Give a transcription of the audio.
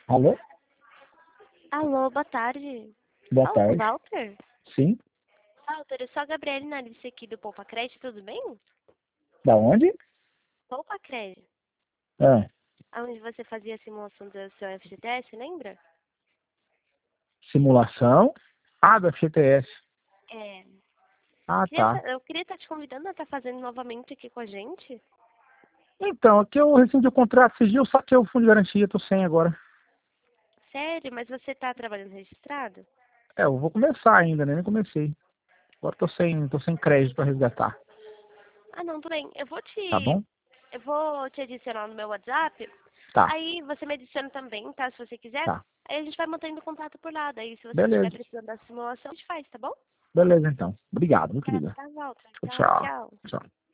Alô? Alô, boa tarde. Boa Fala com o tarde. Walter? Sim? Walter, eu sou a Gabriele Narice aqui do Poupa Crédito, tudo bem? Da onde? Poupa Crédito, Ah, onde você fazia a simulação do seu FGTS, lembra? simulação? Ah, do FGTS. É. Ah, tá. Eu queria estar te convidando a estar fazendo novamente aqui com a gente. Então, aqui eu rescindi o contrato sigil, só que o fundo de garantia tô sem agora. Sério, mas você está trabalhando registrado? É, eu vou começar ainda, né? Nem comecei. Agora tô sem crédito para resgatar. Ah, não, tudo bem. Tá bom? Eu vou te adicionar no meu WhatsApp. Tá, Aí você me adiciona também, tá? Se você quiser. tá. Aí a gente vai mantendo contato por lá. Daí, se você estiver Beleza. precisando da simulação, a gente faz, tá bom? Beleza, então. Obrigado, meu Tá, querida. tá, Walter. Tá, Tchau. tchau. Tchau.